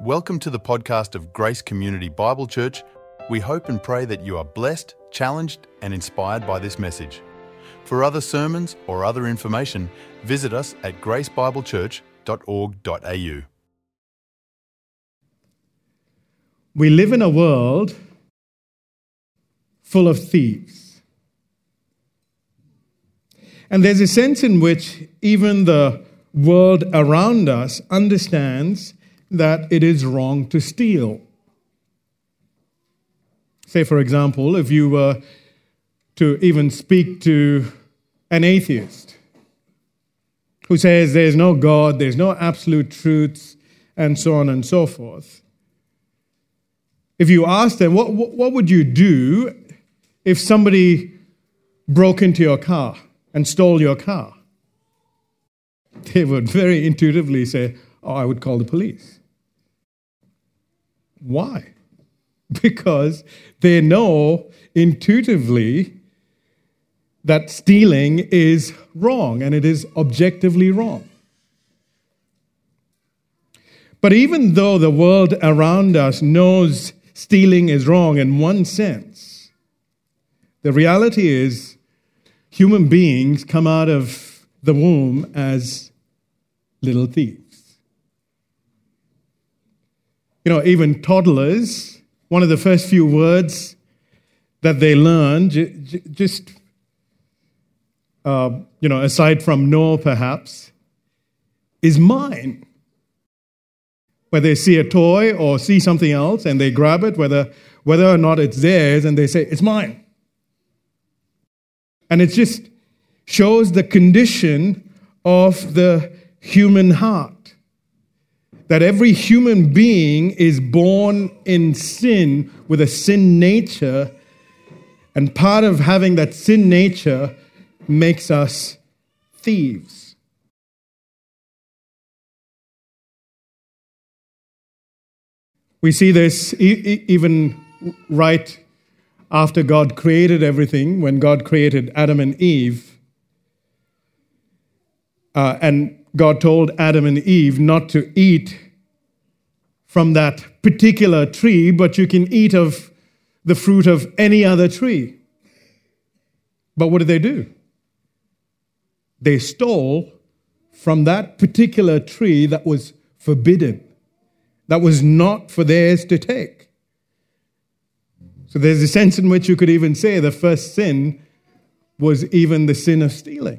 Welcome to the podcast of Grace Community Bible Church. We hope and pray that you are blessed, challenged, and inspired by this message. For other sermons or other information, visit us at gracebiblechurch.org.au. We live in a world full of thieves. And there's a sense in which even the world around us understands that it is wrong to steal. Say, for example, if you were to even speak to an atheist who says there's no God, there's no absolute truths, and so on and so forth. If you ask them, what would you do if somebody broke into your car and stole your car? They would very intuitively say, I would call the police. Why? Because they know intuitively that stealing is wrong, and it is objectively wrong. But even though the world around us knows stealing is wrong in one sense, the reality is human beings come out of the womb as little thieves. Even toddlers, one of the first few words that they learn, aside from no perhaps, is mine. Where they see a toy or see something else and they grab it, whether or not it's theirs, and they say, it's mine. And it just shows the condition of the human heart. That every human being is born in sin with a sin nature, and part of having that sin nature makes us thieves. We see this even right after God created everything, when God created Adam and Eve, and God told Adam and Eve not to eat from that particular tree, but you can eat of the fruit of any other tree. But what did they do? They stole from that particular tree that was forbidden, that was not for theirs to take. So there's a sense in which you could even say the first sin was even the sin of stealing.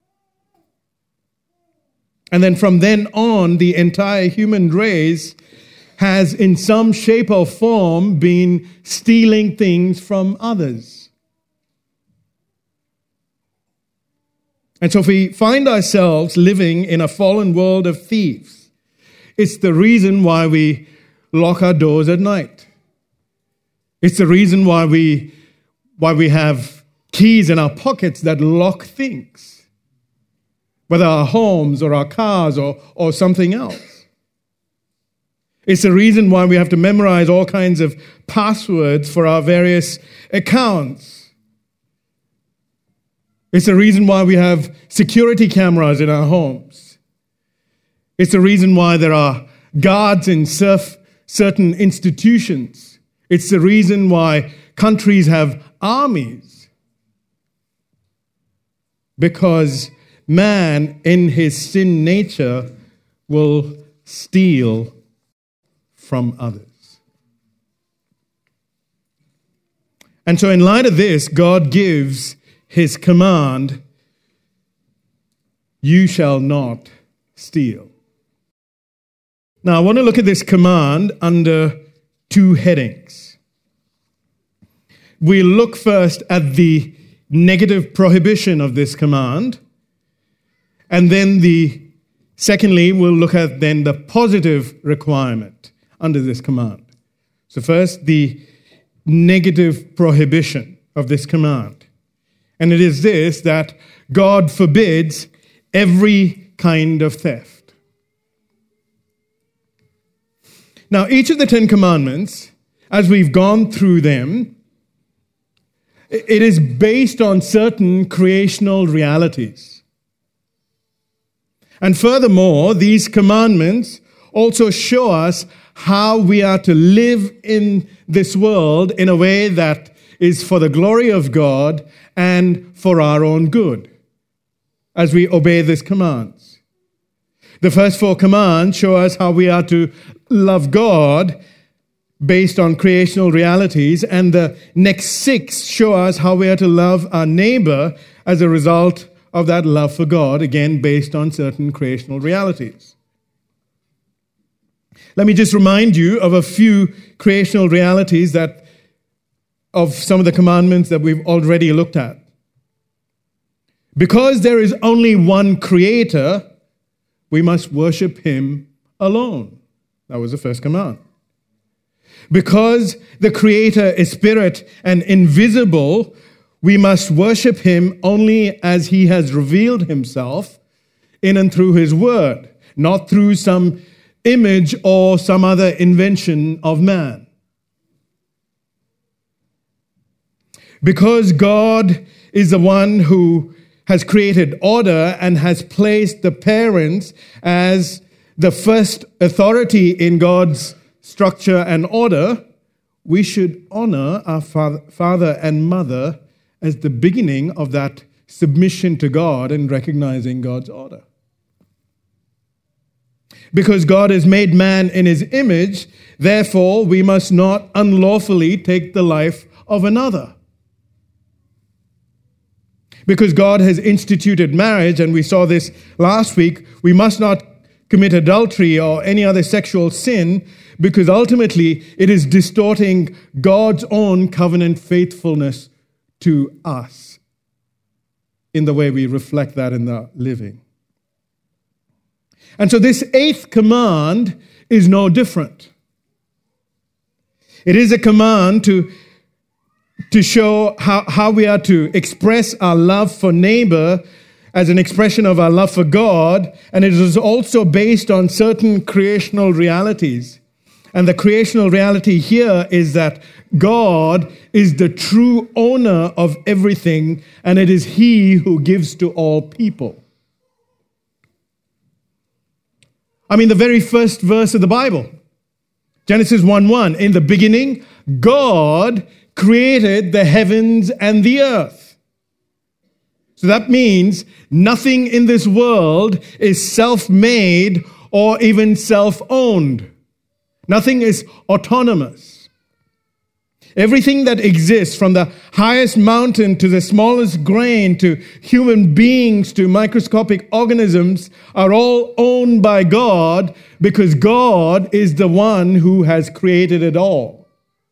And then from then on, the entire human race has in some shape or form been stealing things from others. And so if we find ourselves living in a fallen world of thieves, it's the reason why we lock our doors at night. It's the reason why we have keys in our pockets that lock things, whether our homes or our cars or something else. It's the reason why we have to memorize all kinds of passwords for our various accounts. It's the reason why we have security cameras in our homes. It's the reason why there are guards in certain institutions. It's the reason why countries have armies. Because man, in his sin nature, will steal from others. And so in light of this, God gives his command, you shall not steal. Now, I want to look at this command under two headings. We'll look first at the negative prohibition of this command, and then secondly, we'll look at then the positive requirement under this command. So first, the negative prohibition of this command. And it is this, that God forbids every kind of theft. Now, each of the 10 commandments, as we've gone through them, it is based on certain creational realities. And furthermore, these commandments also show us how we are to live in this world in a way that is for the glory of God and for our own good as we obey these commands. The first 4 commands show us how we are to love God based on creational realities, and the next 6 show us how we are to love our neighbor as a result of that love for God, again based on certain creational realities. Let me just remind you of a few creational realities of some of the commandments that we've already looked at. Because there is only one creator, we must worship him alone. That was the first command. Because the creator is spirit and invisible, we must worship him only as he has revealed himself in and through his word, not through some image or some other invention of man. Because God is the one who has created order and has placed the parents as the first authority in God's structure and order, we should honor our father and mother as the beginning of that submission to God and recognizing God's order. Because God has made man in his image, therefore we must not unlawfully take the life of another. Because God has instituted marriage, and we saw this last week, we must not commit adultery or any other sexual sin, because ultimately it is distorting God's own covenant faithfulness to us in the way we reflect that in the living. And so this 8th command is no different. It is a command to show how we are to express our love for neighbor as an expression of our love for God, and it is also based on certain creational realities. And the creational reality here is that God is the true owner of everything, and it is he who gives to all people. I mean, the very first verse of the Bible, Genesis 1:1, in the beginning, God created the heavens and the earth. So that means nothing in this world is self-made or even self-owned. Nothing is autonomous. Everything that exists, from the highest mountain to the smallest grain to human beings to microscopic organisms, are all owned by God because God is the one who has created it all.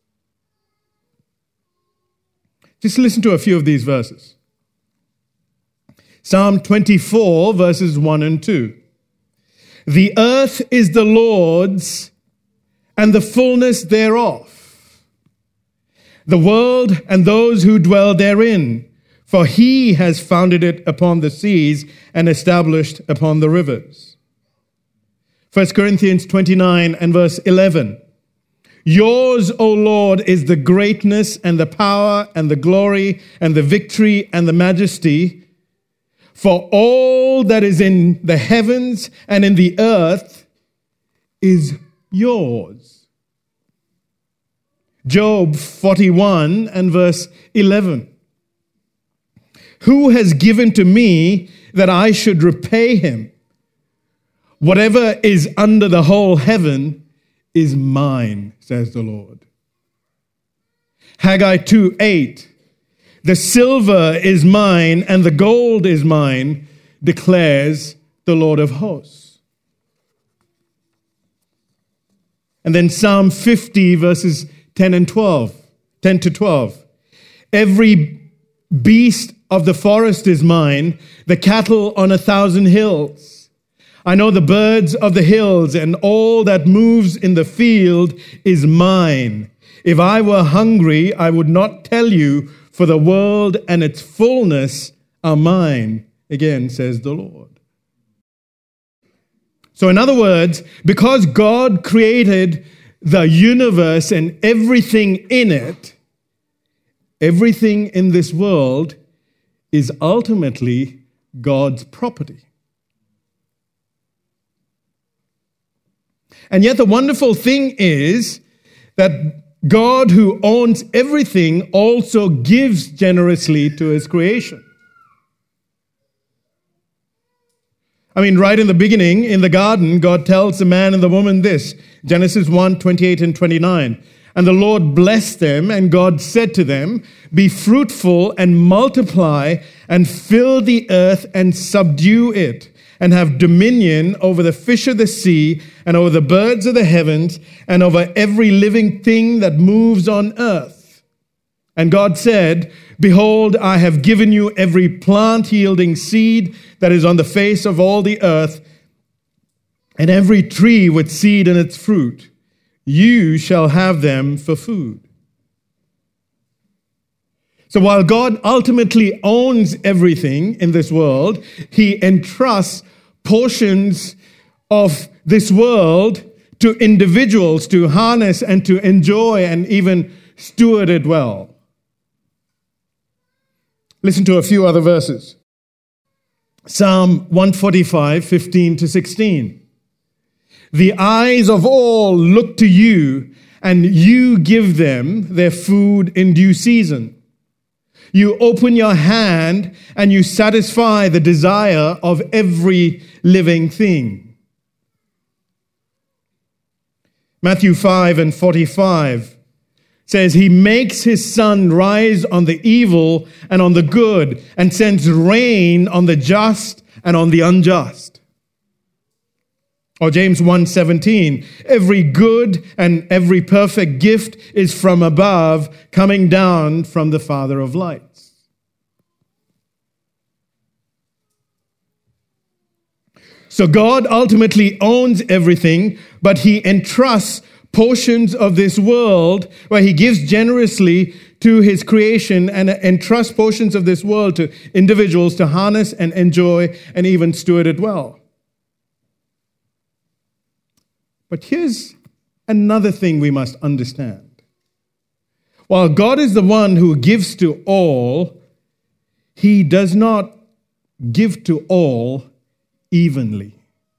Just listen to a few of these verses. Psalm 24, verses 1 and 2. The earth is the Lord's and the fullness thereof, the world and those who dwell therein, for he has founded it upon the seas and established upon the rivers. 1 Corinthians 29 and verse 11. Yours, O Lord, is the greatness and the power and the glory and the victory and the majesty, for all that is in the heavens and in the earth is yours. Job 41 and verse 11. Who has given to me that I should repay him? Whatever is under the whole heaven is mine, says the Lord. Haggai 2:8. The silver is mine and the gold is mine, declares the Lord of hosts. And then Psalm 50 verses 10 to 12. Every beast of the forest is mine, the cattle on 1,000 hills. I know the birds of the hills, and all that moves in the field is mine. If I were hungry, I would not tell you, for the world and its fullness are mine, again says the Lord. So in other words, because God created the universe and everything in it, everything in this world is ultimately God's property. And yet the wonderful thing is that God, who owns everything, also gives generously to his creation. I mean, right in the beginning, in the garden, God tells the man and the woman this, Genesis 1, 28 and 29. And the Lord blessed them, and God said to them, be fruitful and multiply and fill the earth and subdue it, and have dominion over the fish of the sea and over the birds of the heavens and over every living thing that moves on earth. And God said, behold, I have given you every plant yielding seed that is on the face of all the earth, and every tree with seed in its fruit. You shall have them for food. So while God ultimately owns everything in this world, he entrusts portions of this world to individuals to harness and to enjoy and even steward it well. Listen to a few other verses. Psalm 145, 15 to 16. The eyes of all look to you, and you give them their food in due season. You open your hand and you satisfy the desire of every living thing. Matthew 5 and 45 says, he makes his sun rise on the evil and on the good, and sends rain on the just and on the unjust. Or James 1:17, every good and every perfect gift is from above, coming down from the Father of lights. So God ultimately owns everything, but he entrusts portions of this world where he gives generously to his creation and entrusts portions of this world to individuals to harness and enjoy and even steward it well. But here's another thing we must understand. While God is the one who gives to all, he does not give to all evenly.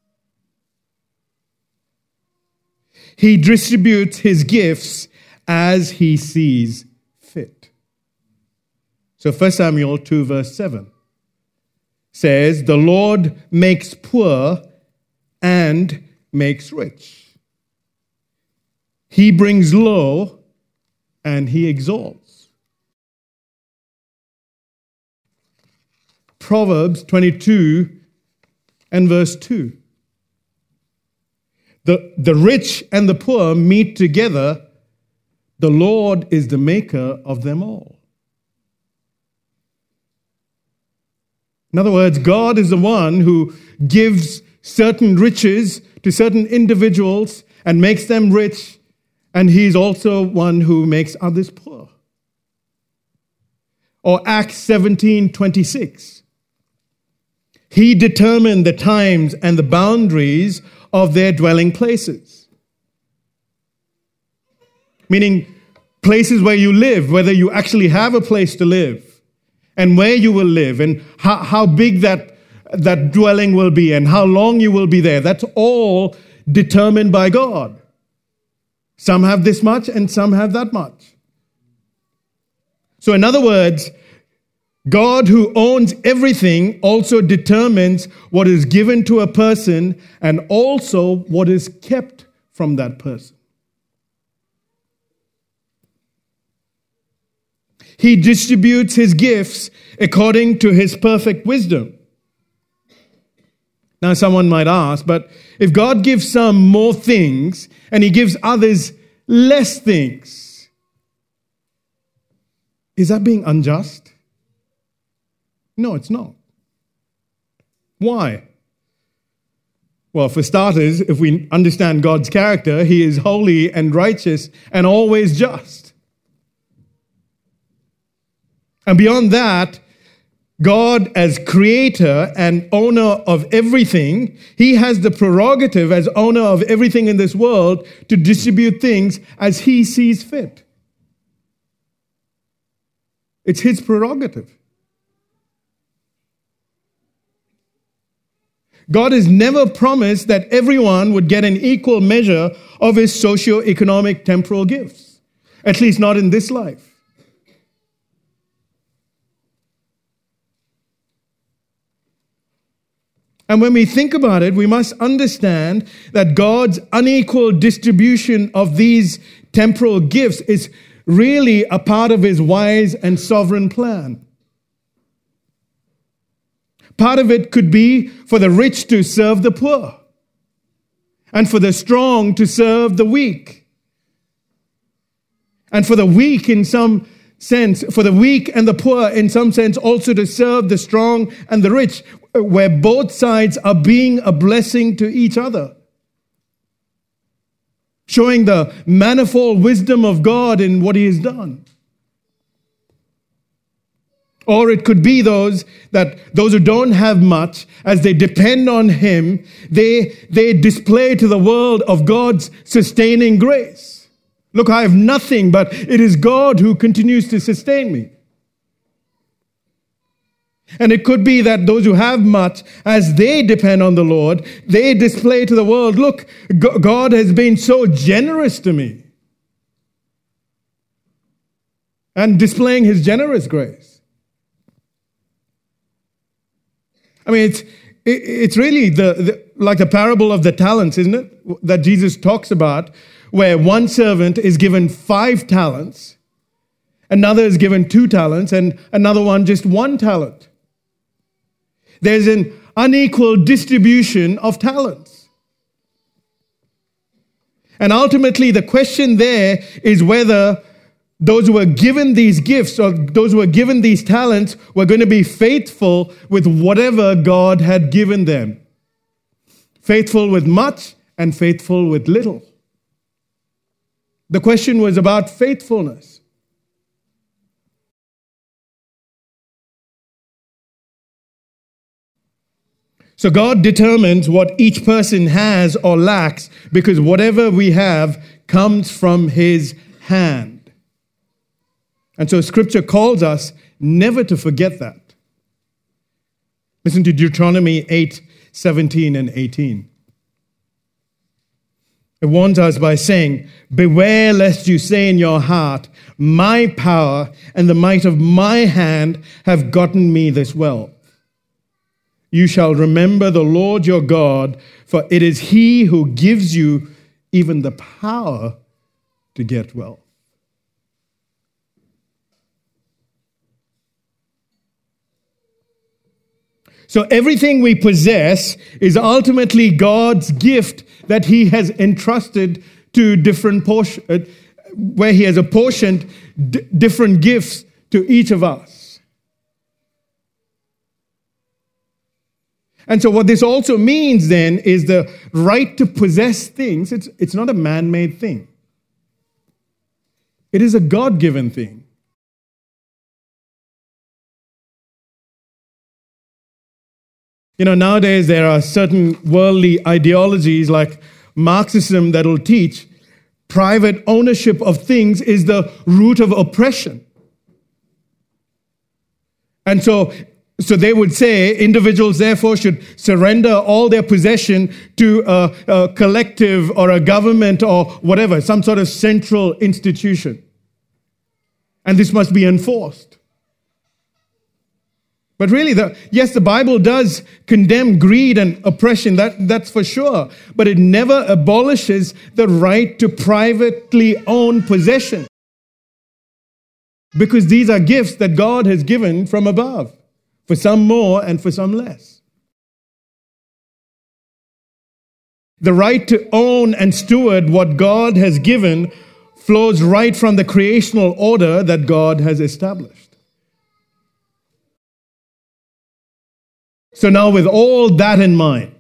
He distributes his gifts as he sees fit. So 1 Samuel 2 verse 7 says, the Lord makes poor and makes rich. He brings low and he exalts. Proverbs 22 and verse 2. The rich and the poor meet together. The Lord is the maker of them all. In other words, God is the one who gives certain riches to certain individuals and makes them rich, and he's also one who makes others poor. Or Acts 17:26. He determined the times and the boundaries of their dwelling places. Meaning places where you live, whether you actually have a place to live, and where you will live, and how big that dwelling will be, and how long you will be there. That's all determined by God. Some have this much and some have that much. So in other words, God, who owns everything, also determines what is given to a person and also what is kept from that person. He distributes his gifts according to his perfect wisdom. Now, someone might ask, but if God gives some more things and he gives others less things, is that being unjust? No, it's not. Why? Well, for starters, if we understand God's character, he is holy and righteous and always just. And beyond that, God, as creator and owner of everything, he has the prerogative as owner of everything in this world to distribute things as he sees fit. It's his prerogative. God has never promised that everyone would get an equal measure of his socio-economic temporal gifts, at least not in this life. And when we think about it, we must understand that God's unequal distribution of these temporal gifts is really a part of his wise and sovereign plan. Part of it could be for the rich to serve the poor, and for the strong to serve the weak, and for the weak in some sense, for the weak and the poor in some sense also to serve the strong and the rich, where both sides are being a blessing to each other, showing the manifold wisdom of God in what he has done. Or it could be those who don't have much, as they depend on him, they display to the world of God's sustaining grace. Look, I have nothing, but it is God who continues to sustain me. And it could be that those who have much, as they depend on the Lord, they display to the world, look, God has been so generous to me. And displaying his generous grace. I mean, it's really like the parable of the talents, isn't it? That Jesus talks about, where one servant is given 5 talents, another is given 2 talents, and another one just 1 talent. There's an unequal distribution of talents. And ultimately, the question there is whether those who were given these gifts or those who were given these talents were going to be faithful with whatever God had given them. Faithful with much and faithful with little. The question was about faithfulness. So God determines what each person has or lacks, because whatever we have comes from his hand. And so Scripture calls us never to forget that. Listen to Deuteronomy 8:17 and 18. It warns us by saying, "Beware lest you say in your heart, my power and the might of my hand have gotten me this wealth. You shall remember the Lord your God, for it is he who gives you even the power to get wealth." So everything we possess is ultimately God's gift that he has entrusted to different portions, where he has apportioned different gifts to each of us. And so what this also means then is the right to possess things. It's not a man-made thing. It is a God-given thing. You know, nowadays there are certain worldly ideologies like Marxism that will teach private ownership of things is the root of oppression. And so they would say individuals therefore should surrender all their possession to a collective or a government or whatever, some sort of central institution. And this must be enforced. But really, yes, the Bible does condemn greed and oppression, that's for sure. But it never abolishes the right to privately own possession. Because these are gifts that God has given from above, for some more and for some less. The right to own and steward what God has given flows right from the creational order that God has established. So now with all that in mind,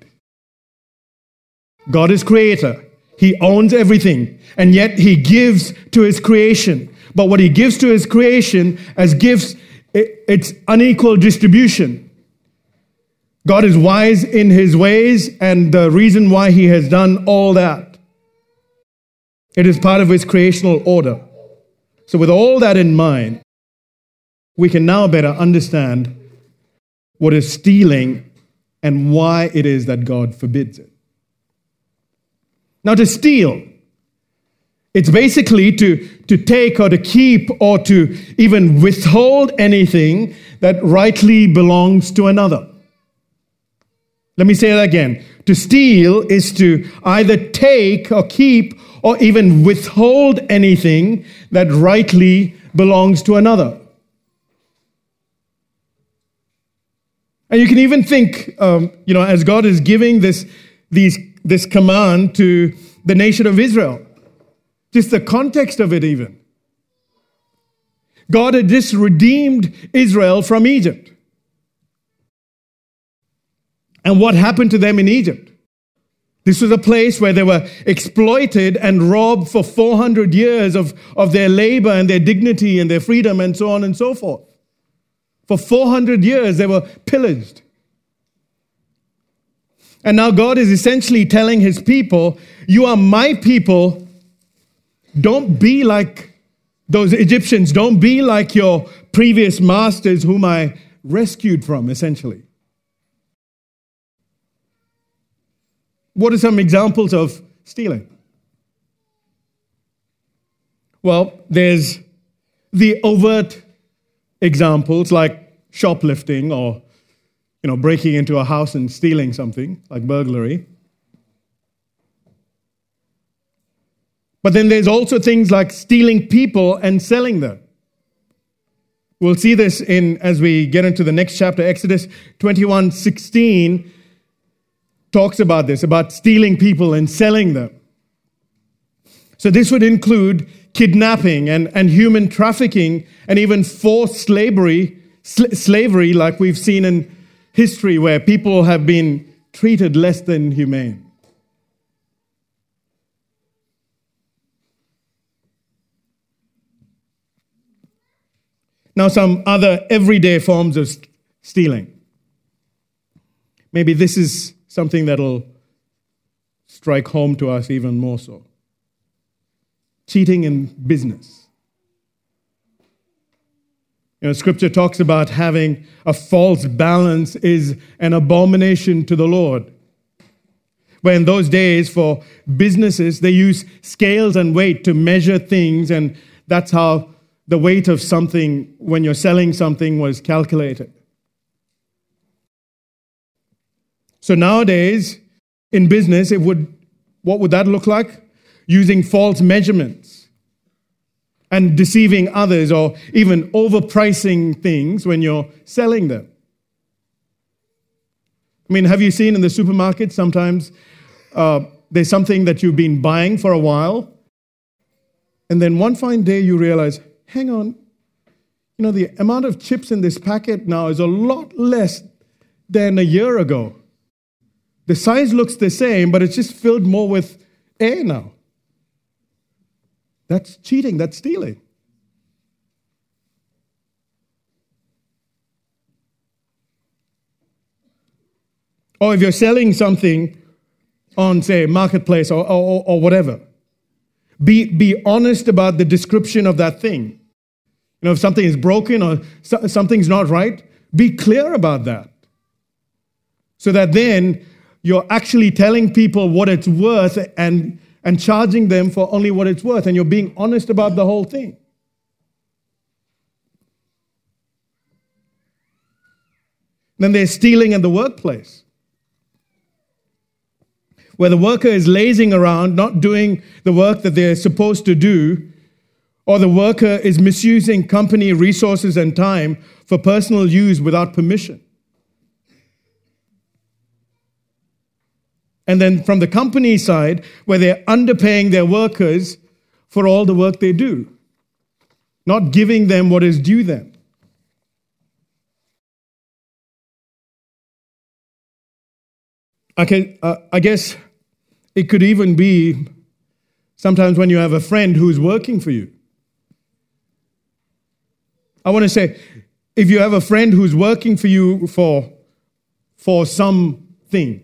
God is creator. He owns everything, and yet he gives to his creation. But what he gives to his creation as gifts, it's unequal distribution. God is wise in his ways, and the reason why he has done all that, it is part of his creational order. So with all that in mind, we can now better understand what is stealing and why it is that God forbids it. Now, to steal, it's basically to take or to keep or to even withhold anything that rightly belongs to another. Let me say that again. To steal is to either take or keep or even withhold anything that rightly belongs to another. And you can even think, as God is giving this command to the nation of Israel, just the context of it even. God had just redeemed Israel from Egypt. And what happened to them in Egypt? This was a place where they were exploited and robbed for 400 years of their labor and their dignity and their freedom and so on and so forth. For 400 years, they were pillaged. And now God is essentially telling his people, you are my people. Don't be like those Egyptians. Don't be like your previous masters whom I rescued from, essentially. What are some examples of stealing? Well, there's the overt examples like shoplifting or, breaking into a house and stealing something like burglary. But then there's also things like stealing people and selling them. We'll see this as we get into the next chapter. Exodus 21:16 talks about this, about stealing people and selling them. So this would include kidnapping and human trafficking and even forced slavery like we've seen in history where people have been treated less than humane. Now, some other everyday forms of stealing. Maybe this is something that'll strike home to us even more so. Cheating in business. Scripture talks about having a false balance is an abomination to the Lord. Where in those days, for businesses, they use scales and weight to measure things, and that's how the weight of something when you're selling something was calculated. So nowadays, in business, what would that look like? Using false measurements and deceiving others or even overpricing things when you're selling them. Have you seen in the supermarket sometimes there's something that you've been buying for a while, and then one fine day you realize, hang on, the amount of chips in this packet now is a lot less than a year ago. The size looks the same, but it's just filled more with air now. That's cheating, that's stealing. Or if you're selling something on, say, Marketplace or whatever, be honest about the description of that thing. If something is broken or something's not right, be clear about that. So that then you're actually telling people what it's worth and charging them for only what it's worth, and you're being honest about the whole thing. Then there's stealing in the workplace, where the worker is lazing around, not doing the work that they're supposed to do, or the worker is misusing company resources and time for personal use without permission. And then from the company side, where they're underpaying their workers for all the work they do, not giving them what is due them. I guess it could even be sometimes when you have a friend who's working for you. I want to say, if you have a friend who's working for you for something,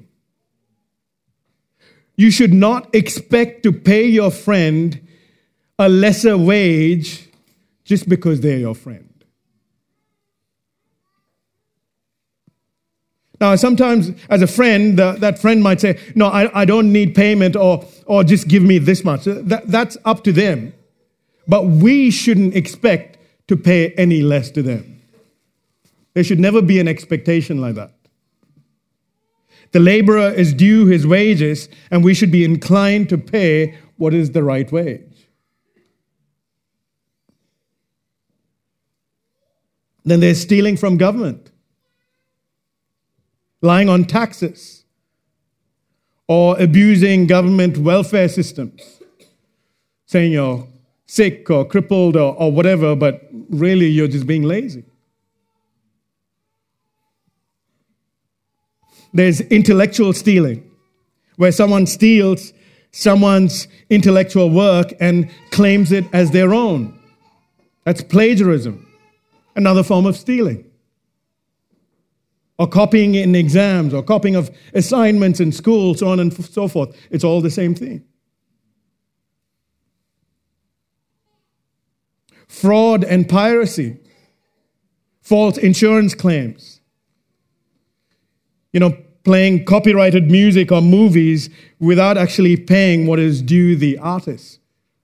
you should not expect to pay your friend a lesser wage just because they're your friend. Now, sometimes as a friend, that friend might say, no, I don't need payment or just give me this much. That's up to them. But we shouldn't expect to pay any less to them. There should never be an expectation like that. The laborer is due his wages, and we should be inclined to pay what is the right wage. Then there's stealing from government, lying on taxes, or abusing government welfare systems, saying you're sick or crippled or whatever, but really you're just being lazy. There's intellectual stealing, where someone steals someone's intellectual work and claims it as their own. That's plagiarism, another form of stealing. Or copying in exams, or copying of assignments in school, so on and so forth. It's all the same thing. Fraud and piracy, false insurance claims. Playing copyrighted music or movies without actually paying what is due the artist.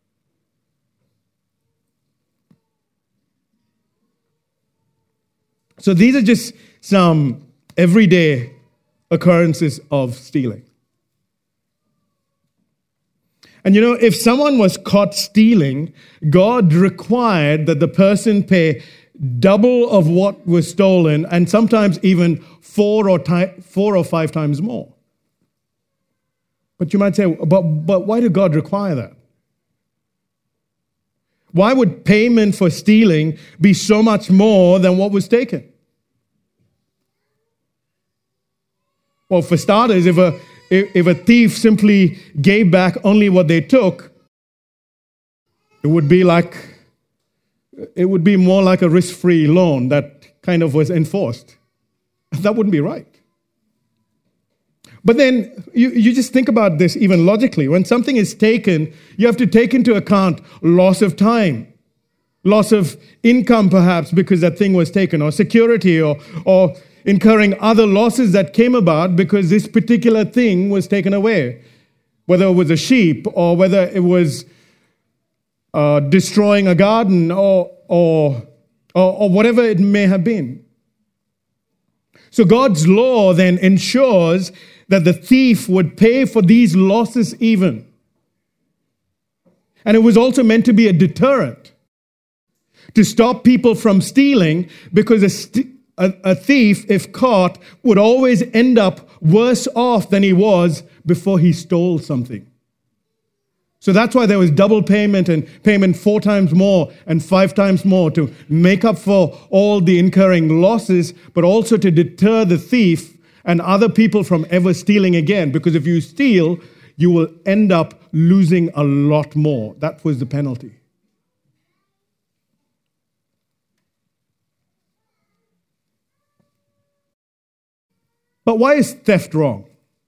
So these are just some everyday occurrences of stealing. And if someone was caught stealing, God required that the person pay double of what was stolen, and sometimes even 4 or 5 times more. But you might say, but why did God require that? Why would payment for stealing be so much more than what was taken? Well, for starters, if a thief simply gave back only what they took, it would be more like a risk-free loan that kind of was enforced. That wouldn't be right. But then you just think about this even logically. When something is taken, you have to take into account loss of time, loss of income perhaps because that thing was taken, or security, or incurring other losses that came about because this particular thing was taken away, whether it was a sheep or whether it was destroying a garden or whatever it may have been. So God's law then ensures that the thief would pay for these losses even. And it was also meant to be a deterrent to stop people from stealing, because a thief, if caught, would always end up worse off than he was before he stole something. So that's why there was double payment, and payment 4 times more and 5 times more, to make up for all the incurring losses, but also to deter the thief and other people from ever stealing again. Because if you steal, you will end up losing a lot more. That was the penalty. But why is theft wrong?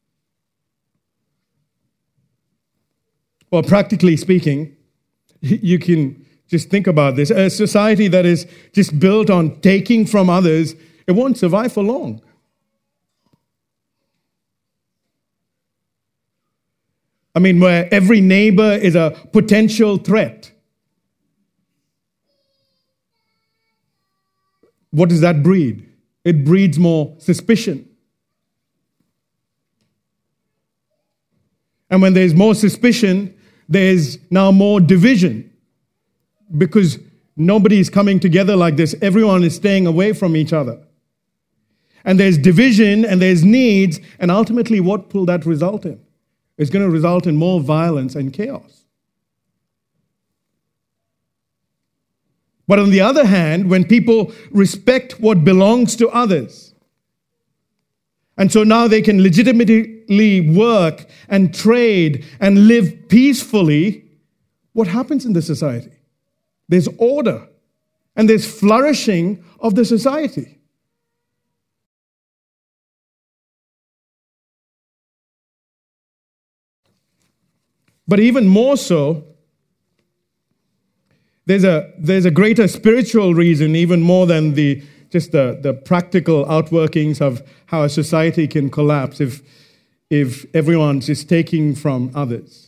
Well, practically speaking, you can just think about this. A society that is just built on taking from others, it won't survive for long. I mean, where every neighbor is a potential threat. What does that breed? It breeds more suspicion. And when there's more suspicion, there's now more division, because nobody is coming together like this. Everyone is staying away from each other. And there's division and there's needs, and ultimately what will that result in? It's going to result in more violence and chaos. But on the other hand, when people respect what belongs to others, and so now they can legitimately work and trade and live peacefully, what happens in the society? There's order and there's flourishing of the society. But even more so, there's a greater spiritual reason, even more than just the practical outworkings of how a society can collapse if everyone's just taking from others.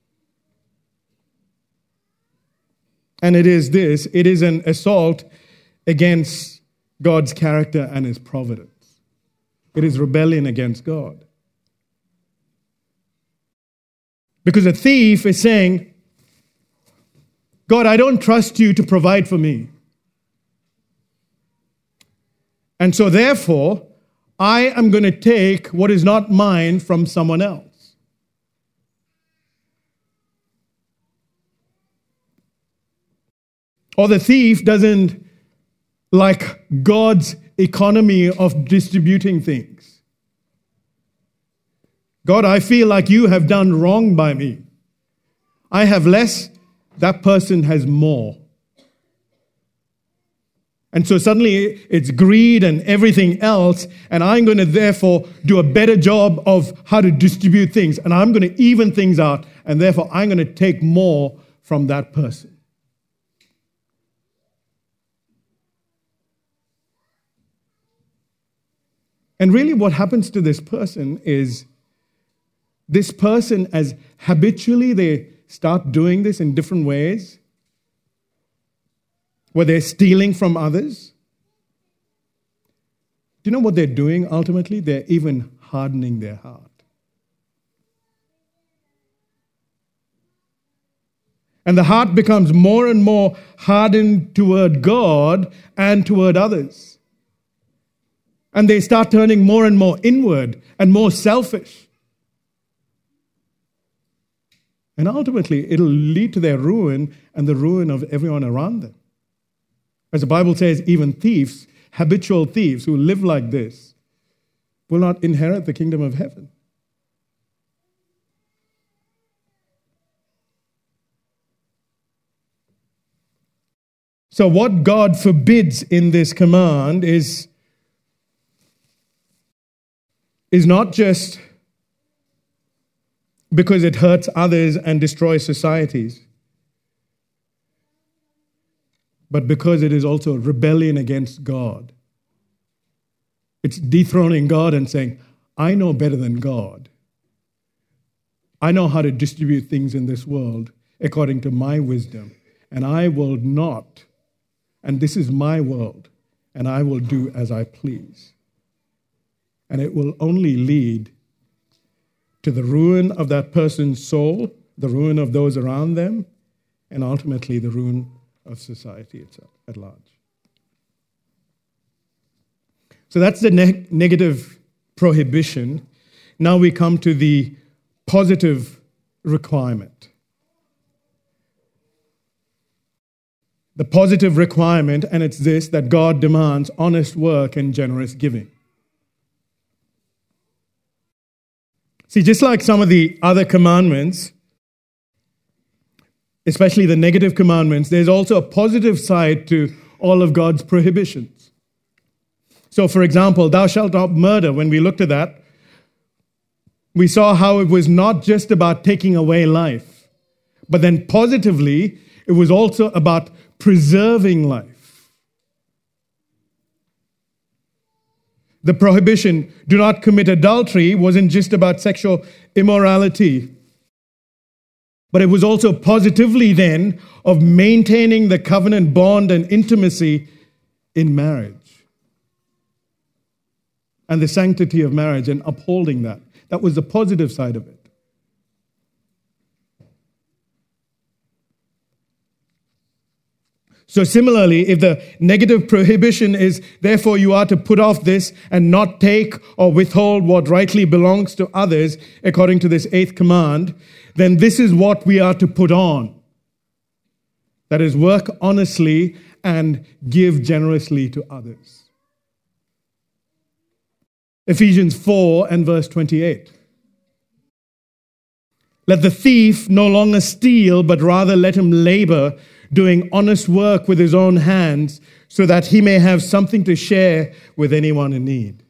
And it is an assault against God's character and his providence. It is rebellion against God. Because a thief is saying, God, I don't trust you to provide for me. And so therefore, I am going to take what is not mine from someone else. Or the thief doesn't like God's economy of distributing things. God, I feel like you have done wrong by me. I have less, that person has more. And so suddenly it's greed and everything else, and I'm going to therefore do a better job of how to distribute things, and I'm going to even things out, and therefore I'm going to take more from that person. And really what happens to this person is this person, as habitually they start doing this in different ways, where they're stealing from others. Do you know what they're doing ultimately? They're even hardening their heart. And the heart becomes more and more hardened toward God and toward others. And they start turning more and more inward and more selfish. And ultimately, it'll lead to their ruin and the ruin of everyone around them. As the Bible says, even thieves, habitual thieves who live like this, will not inherit the kingdom of heaven. So what God forbids in this command is not just because it hurts others and destroys societies, but because it is also rebellion against God. It's dethroning God and saying, I know better than God. I know how to distribute things in this world according to my wisdom, and I will not, and this is my world, and I will do as I please. And it will only lead to the ruin of that person's soul, the ruin of those around them, and ultimately the ruin of society itself at large. So that's the negative prohibition. Now we come to the positive requirement. The positive requirement, and it's this, that God demands honest work and generous giving. See, just like some of the other commandments, especially the negative commandments, there's also a positive side to all of God's prohibitions. So, for example, thou shalt not murder. When we looked at that, we saw how it was not just about taking away life, but then positively, it was also about preserving life. The prohibition, do not commit adultery, wasn't just about sexual immorality, but it was also positively then of maintaining the covenant bond and intimacy in marriage and the sanctity of marriage and upholding that. That was the positive side of it. So similarly, if the negative prohibition is, therefore you are to put off this and not take or withhold what rightly belongs to others, according to this 8th command, then this is what we are to put on. That is, work honestly and give generously to others. Ephesians 4 and verse 28. Let the thief no longer steal, but rather let him labor, doing honest work with his own hands, so that he may have something to share with anyone in need.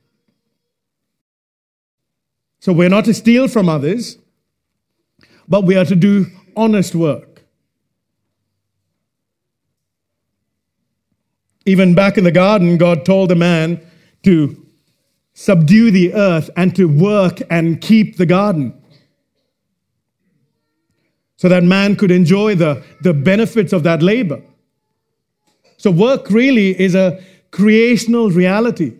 So we're not to steal from others, but we are to do honest work. Even back in the garden, God told the man to subdue the earth and to work and keep the garden, so that man could enjoy the benefits of that labor. So work really is a creational reality.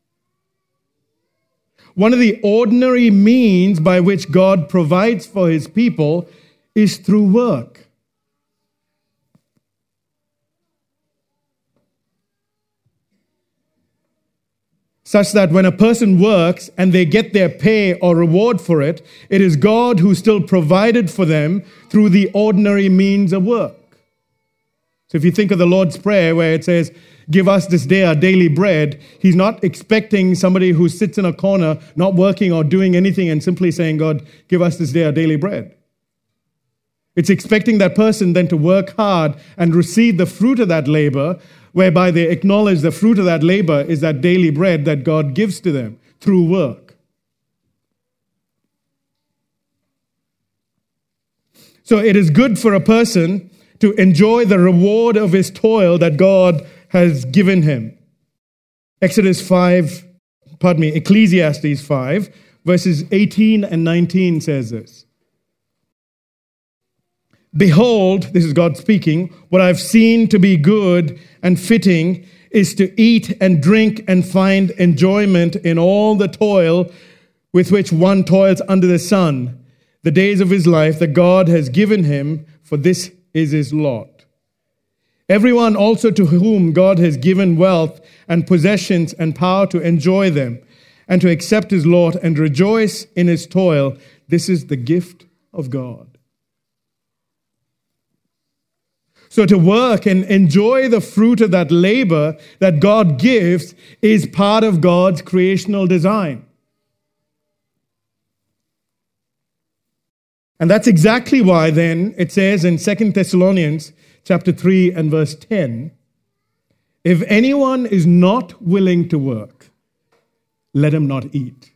One of the ordinary means by which God provides for his people is through work. Such that when a person works and they get their pay or reward for it, it is God who still provided for them through the ordinary means of work. So if you think of the Lord's Prayer where it says, "Give us this day our daily bread," he's not expecting somebody who sits in a corner, not working or doing anything and simply saying, "God, give us this day our daily bread." It's expecting that person then to work hard and receive the fruit of that labor, whereby they acknowledge the fruit of that labor is that daily bread that God gives to them through work. So it is good for a person to enjoy the reward of his toil that God has given him. Ecclesiastes 5, verses 18 and 19 says this. "Behold," this is God speaking, "what I've seen to be good and fitting is to eat and drink and find enjoyment in all the toil with which one toils under the sun, the days of his life that God has given him, for this is his lot. Everyone also to whom God has given wealth and possessions and power to enjoy them and to accept his lot and rejoice in his toil, this is the gift of God." So to work and enjoy the fruit of that labor that God gives is part of God's creational design. And that's exactly why then it says in 2 Thessalonians chapter 3 and verse 10, "If anyone is not willing to work, let him not eat."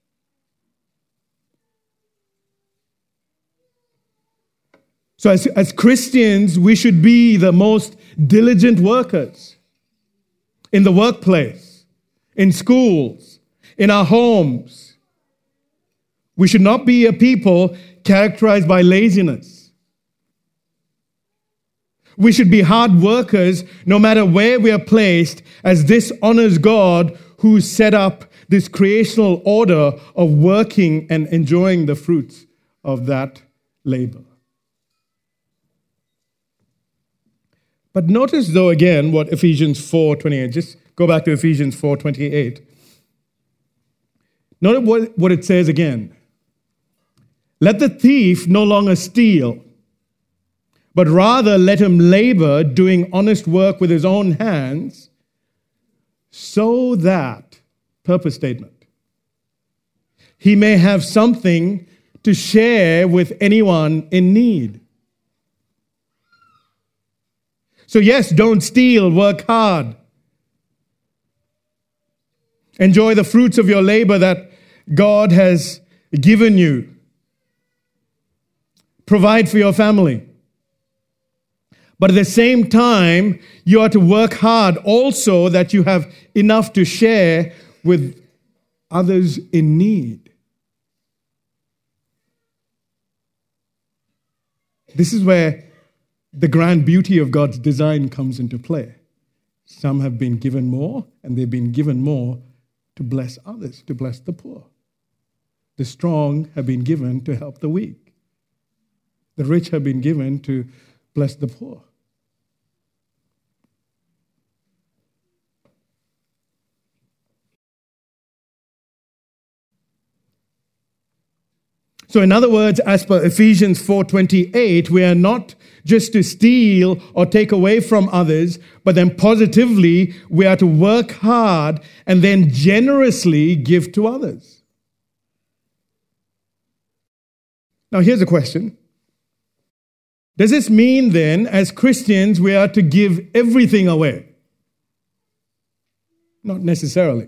So as Christians, we should be the most diligent workers in the workplace, in schools, in our homes. We should not be a people characterized by laziness. We should be hard workers no matter where we are placed, as this honors God who set up this creational order of working and enjoying the fruits of that labor. But notice, though, again, what Ephesians 4:28, just go back to Ephesians 4:28. Notice what it says again. "Let the thief no longer steal, but rather let him labor, doing honest work with his own hands, so that," purpose statement, "he may have something to share with anyone in need." So yes, don't steal, work hard. Enjoy the fruits of your labor that God has given you. Provide for your family. But at the same time, you are to work hard also that you have enough to share with others in need. This is where the grand beauty of God's design comes into play. Some have been given more, and they've been given more to bless others, to bless the poor. The strong have been given to help the weak. The rich have been given to bless the poor. So in other words, as per Ephesians 4:28, we are not just to steal or take away from others, but then positively we are to work hard and then generously give to others. Now here's a question. Does this mean then, as Christians, we are to give everything away? Not necessarily.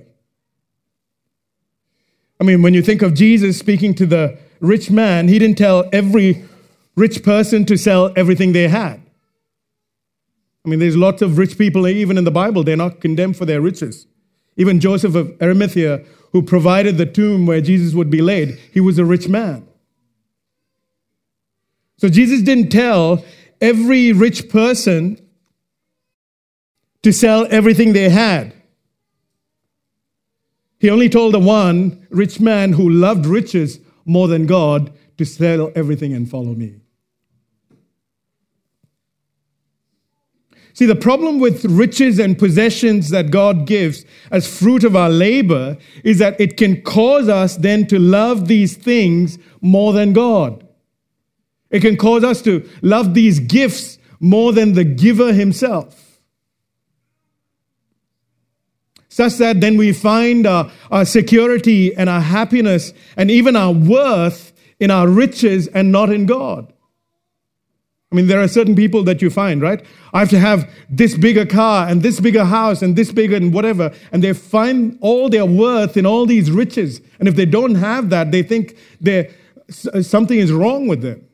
I mean, when you think of Jesus speaking to the rich man, he didn't tell every rich person to sell everything they had. I mean, there's lots of rich people, even in the Bible, they're not condemned for their riches. Even Joseph of Arimathea, who provided the tomb where Jesus would be laid, he was a rich man. So Jesus didn't tell every rich person to sell everything they had. He only told the one rich man who loved riches more than God to sell everything and follow me. See, the problem with riches and possessions that God gives as fruit of our labor is that it can cause us then to love these things more than God. It can cause us to love these gifts more than the giver himself. Such that then we find our security and our happiness and even our worth in our riches and not in God. I mean, there are certain people that you find, right? I have to have this bigger car and this bigger house and this bigger and whatever. And they find all their worth in all these riches. And if they don't have that, they think something is wrong with them.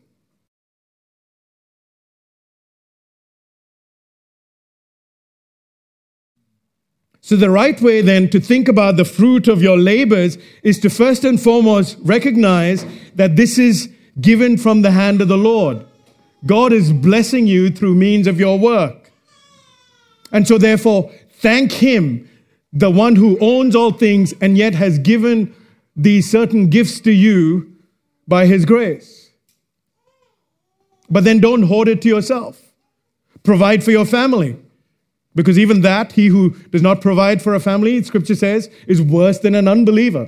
So the right way then to think about the fruit of your labors is to first and foremost recognize that this is given from the hand of the Lord. God is blessing you through means of your work. And so therefore, thank Him, the one who owns all things and yet has given these certain gifts to you by His grace. But then don't hoard it to yourself. Provide for your family. Because even that, he who does not provide for a family, Scripture says, is worse than an unbeliever.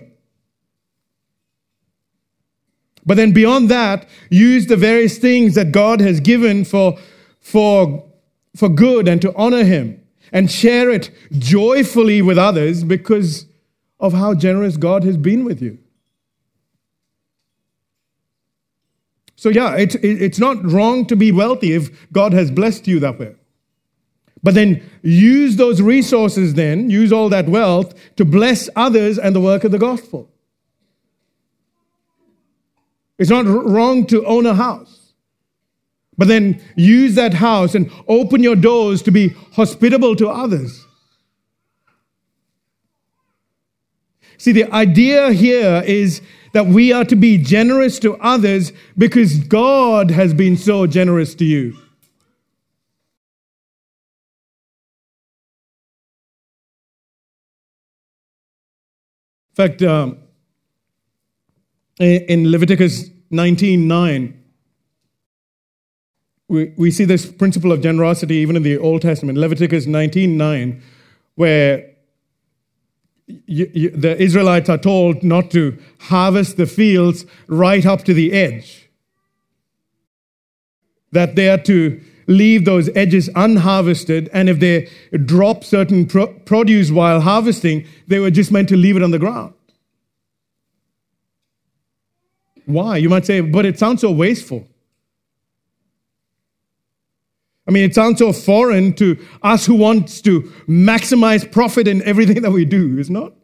But then beyond that, use the various things that God has given for good and to honor Him. And share it joyfully with others because of how generous God has been with you. So yeah, it's not wrong to be wealthy if God has blessed you that way. But then use those resources then, use all that wealth to bless others and the work of the gospel. It's not wrong to own a house. But then use that house and open your doors to be hospitable to others. See, the idea here is that we are to be generous to others because God has been so generous to you. In fact, in Leviticus 19:9, we see this principle of generosity even in the Old Testament. Leviticus 19:9, where the Israelites are told not to harvest the fields right up to the edge. That they are to leave those edges unharvested, and if they drop certain produce while harvesting, they were just meant to leave it on the ground. Why? You might say, but it sounds so wasteful. I mean, it sounds so foreign to us who wants to maximize profit in everything that we do, is it not?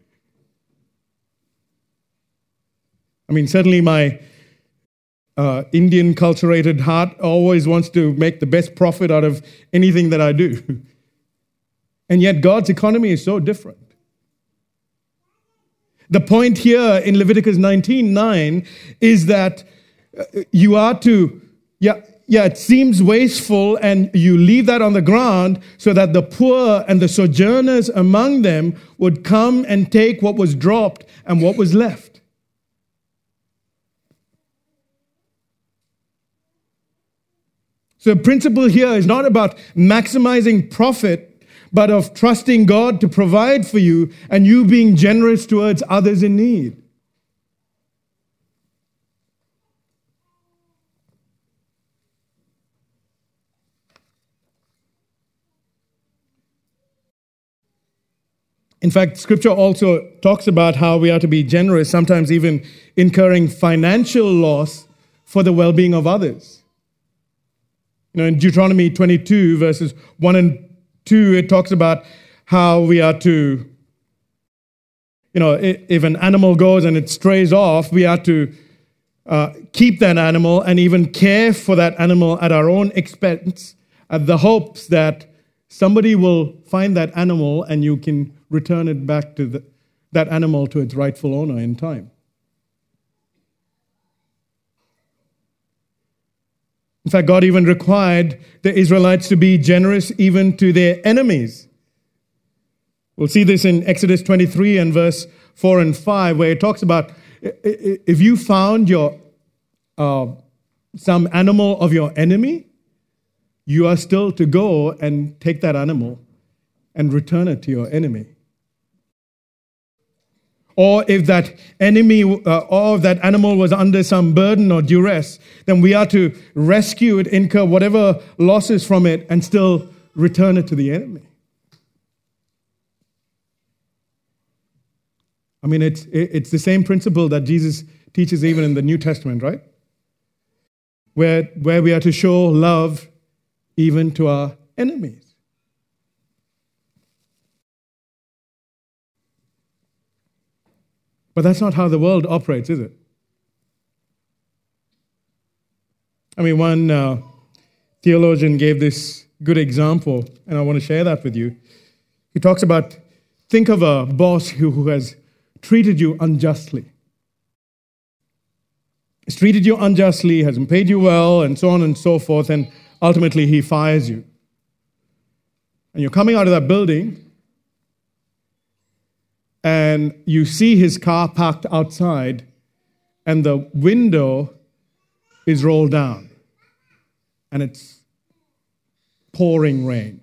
I mean, certainly my Indian culturated heart always wants to make the best profit out of anything that I do. And yet God's economy is so different. The point here in Leviticus 19:9 is that you are to, it seems wasteful, and you leave that on the ground so that the poor and the sojourners among them would come and take what was dropped and what was left. So the principle here is not about maximizing profit, but of trusting God to provide for you and you being generous towards others in need. In fact, Scripture also talks about how we are to be generous, sometimes even incurring financial loss for the well-being of others. You know, in Deuteronomy 22, verses 1 and 2, it talks about how we are to, if an animal goes and it strays off, we are to keep that animal and even care for that animal at our own expense, at the hopes that somebody will find that animal and you can return it back to that animal to its rightful owner in time. In fact, God even required the Israelites to be generous even to their enemies. We'll see this in Exodus 23 and verse 4 and 5, where it talks about if you found some animal of your enemy, you are still to go and take that animal and return it to your enemy. Or if that enemy or if that animal was under some burden or duress, then we are to rescue it, incur whatever losses from it, and still return it to the enemy. I mean, it's the same principle that Jesus teaches even in the New Testament, right? Where we are to show love even to our enemies. But that's not how the world operates, is it? I mean, one theologian gave this good example, and I want to share that with you. He talks about, think of a boss who has treated you unjustly. He's treated you unjustly, hasn't paid you well, and so on and so forth, and ultimately he fires you. And you're coming out of that building, and you see his car parked outside, and the window is rolled down, and it's pouring rain.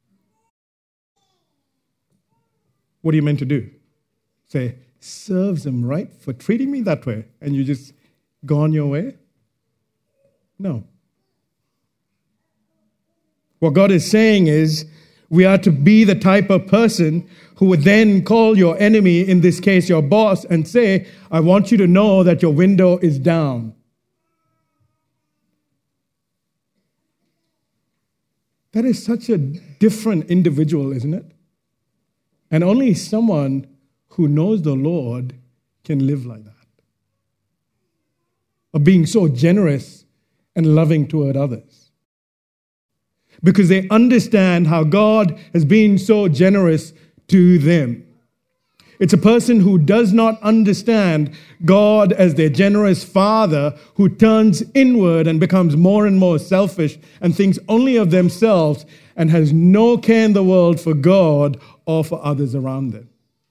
What are you meant to do? Say, serves him right for treating me that way, and you just go on your way? No. What God is saying is, we are to be the type of person who would then call your enemy, in this case your boss, and say, I want you to know that your window is down. That is such a different individual, isn't it? And only someone who knows the Lord can live like that. Of being so generous and loving toward others. Because they understand how God has been so generous to them. It's a person who does not understand God as their generous Father, who turns inward and becomes more and more selfish and thinks only of themselves and has no care in the world for God or for others around them.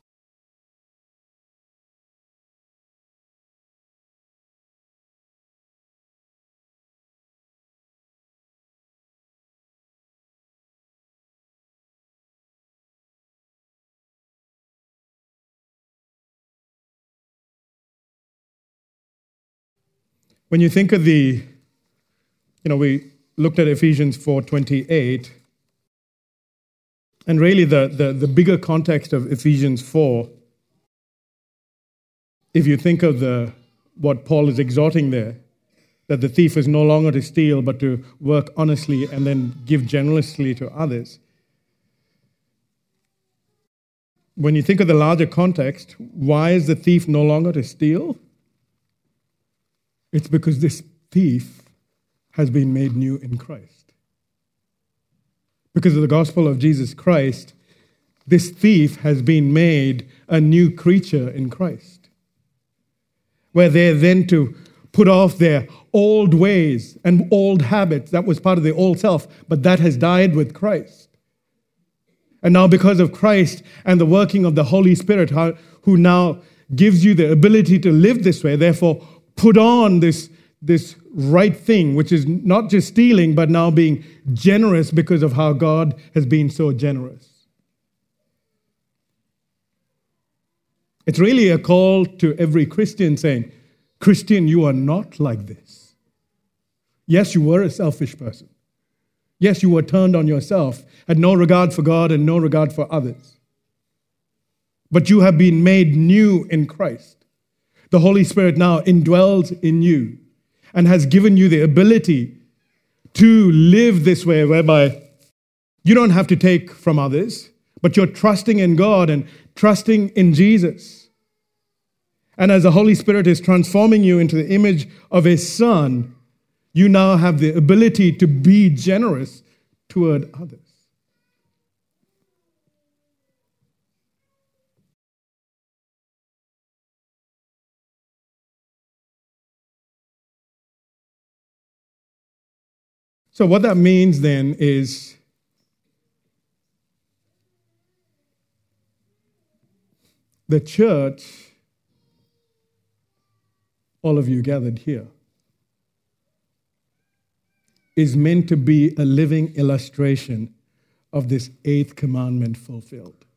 When you think of we looked at Ephesians 4:28, and really the bigger context of Ephesians 4, if you think of what Paul is exhorting there, that the thief is no longer to steal, but to work honestly and then give generously to others. When you think of the larger context, why is the thief no longer to steal? It's because this thief has been made new in Christ. Because of the gospel of Jesus Christ, this thief has been made a new creature in Christ. Where they're then to put off their old ways and old habits. That was part of the old self, but that has died with Christ. And now because of Christ and the working of the Holy Spirit, who now gives you the ability to live this way, therefore put on this right thing, which is not just stealing, but now being generous because of how God has been so generous. It's really a call to every Christian saying, Christian, you are not like this. Yes, you were a selfish person. Yes, you were turned on yourself, had no regard for God and no regard for others. But you have been made new in Christ. The Holy Spirit now indwells in you and has given you the ability to live this way, whereby you don't have to take from others, but you're trusting in God and trusting in Jesus. And as the Holy Spirit is transforming you into the image of His Son, you now have the ability to be generous toward others. So what that means then is the church, all of you gathered here, is meant to be a living illustration of this eighth commandment fulfilled.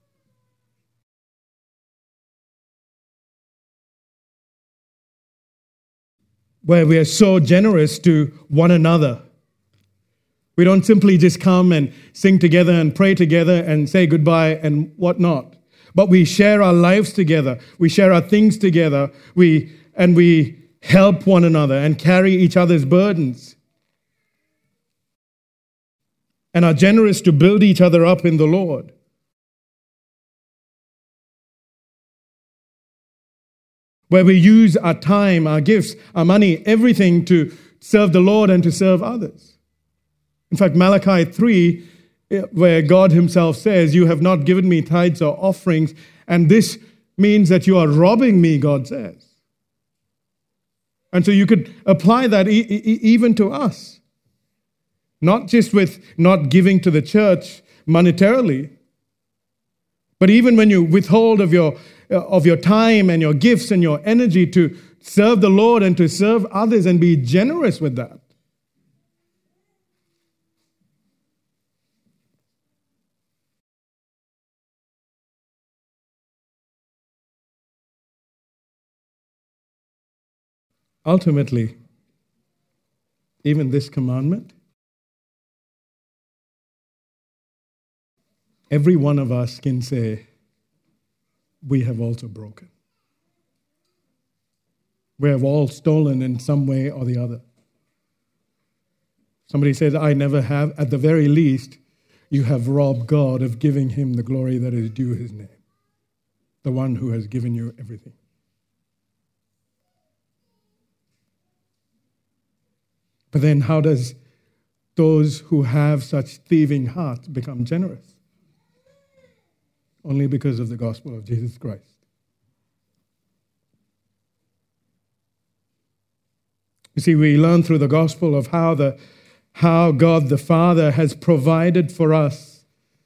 Where we are so generous to one another. We don't simply just come and sing together and pray together and say goodbye and whatnot. But we share our lives together. We share our things together. We help one another and carry each other's burdens. And are generous to build each other up in the Lord. Where we use our time, our gifts, our money, everything to serve the Lord and to serve others. In fact, Malachi 3, where God himself says, "You have not given me tithes or offerings," and this means that you are robbing me, God says. And so you could apply that even to us. Not just with not giving to the church monetarily, but even when you withhold of your time and your gifts and your energy to serve the Lord and to serve others and be generous with that. Ultimately, even this commandment, every one of us can say, we have also broken. We have all stolen in some way or the other. Somebody says, I never have. At the very least, you have robbed God of giving him the glory that is due his name, the one who has given you everything. But then how does those who have such thieving hearts become generous? Only because of the gospel of Jesus Christ. You see, we learn through the gospel of how God the Father has provided for us,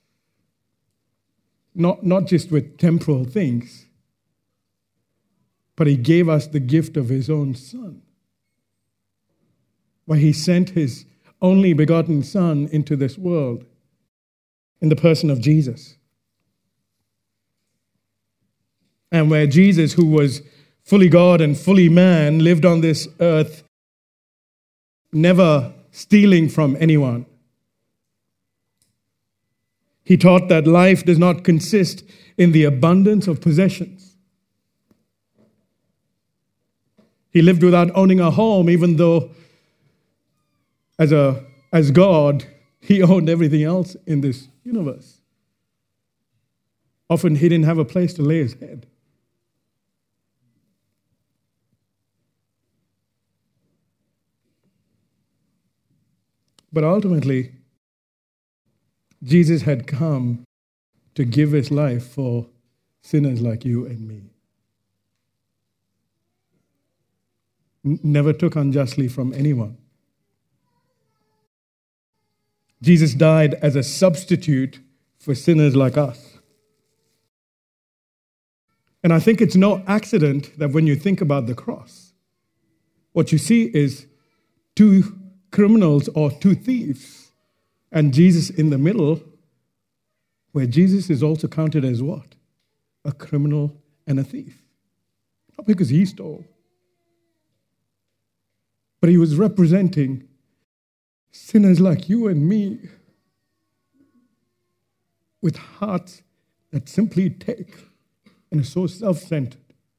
not just with temporal things, but he gave us the gift of his own Son. Where he sent his only begotten Son into this world in the person of Jesus. And where Jesus, who was fully God and fully man, lived on this earth, never stealing from anyone. He taught that life does not consist in the abundance of possessions. He lived without owning a home, even though as God, he owned everything else in this universe. Often he didn't have a place to lay his head. But ultimately, Jesus had come to give his life for sinners like you and me. Never took unjustly from anyone. Jesus died as a substitute for sinners like us. And I think it's no accident that when you think about the cross, what you see is two criminals or two thieves, and Jesus in the middle, where Jesus is also counted as what? A criminal and a thief. Not because he stole, but he was representing sinners like you and me with hearts that simply take and are so self-centered.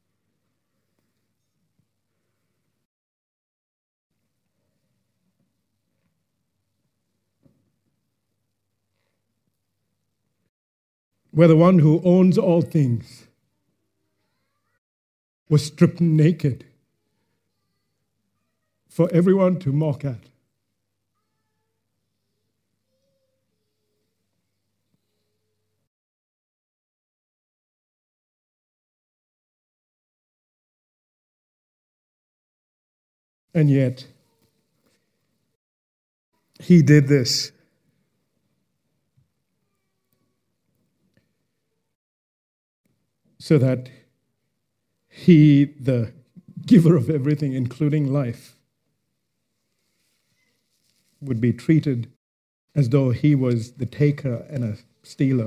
Where the one who owns all things was stripped naked for everyone to mock at. And yet, He did this so that he, the giver of everything, including life, would be treated as though he was the taker and a stealer.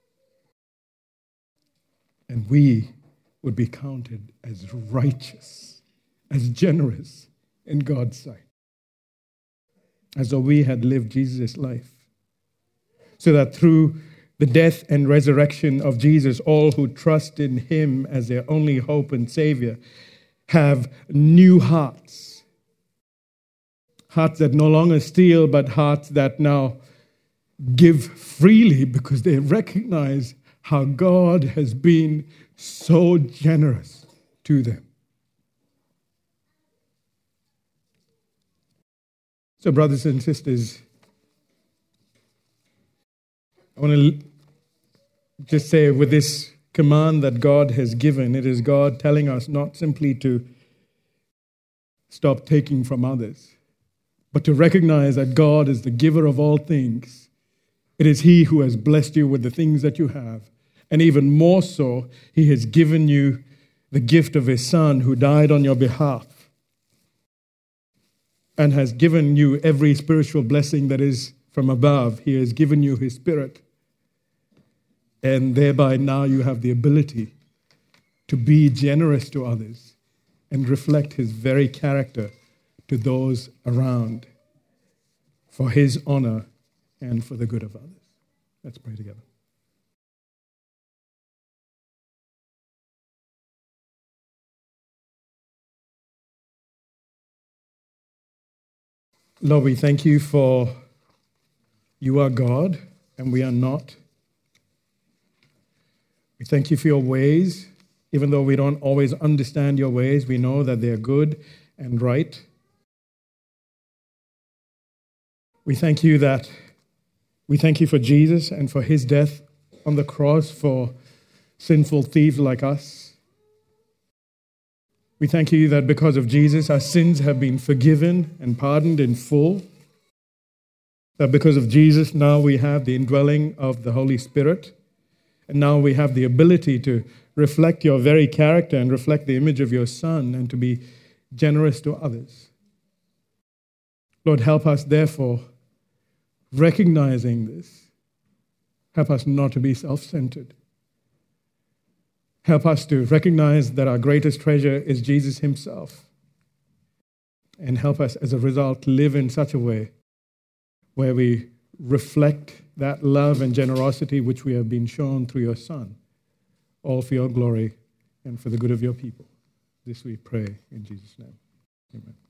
And we would be counted as righteous, as generous in God's sight, as though we had lived Jesus' life. So that through the death and resurrection of Jesus, all who trust in him as their only hope and Savior have new hearts. Hearts that no longer steal, but hearts that now give freely because they recognize how God has been so generous to them. So, brothers and sisters, I want to just say with this command that God has given, it is God telling us not simply to stop taking from others, but to recognize that God is the giver of all things. It is he who has blessed you with the things that you have. And even more so, he has given you the gift of his Son who died on your behalf and has given you every spiritual blessing that is from above. He has given you his Spirit. And thereby now you have the ability to be generous to others and reflect his very character to those around for his honor and for the good of others. Let's pray together. Lord, we thank you for you are God and we are not. We thank you for your ways. Even though we don't always understand your ways, we know that they're good and right. We thank you for Jesus and for his death on the cross for sinful thieves like us. We thank you that because of Jesus, our sins have been forgiven and pardoned in full. That because of Jesus, now we have the indwelling of the Holy Spirit. And now we have the ability to reflect your very character and reflect the image of your Son and to be generous to others. Lord, help us, therefore, recognizing this, help us not to be self-centered. Help us to recognize that our greatest treasure is Jesus himself. And help us, as a result, live in such a way where we reflect that love and generosity which we have been shown through your Son, all for your glory and for the good of your people. This we pray in Jesus' name. Amen.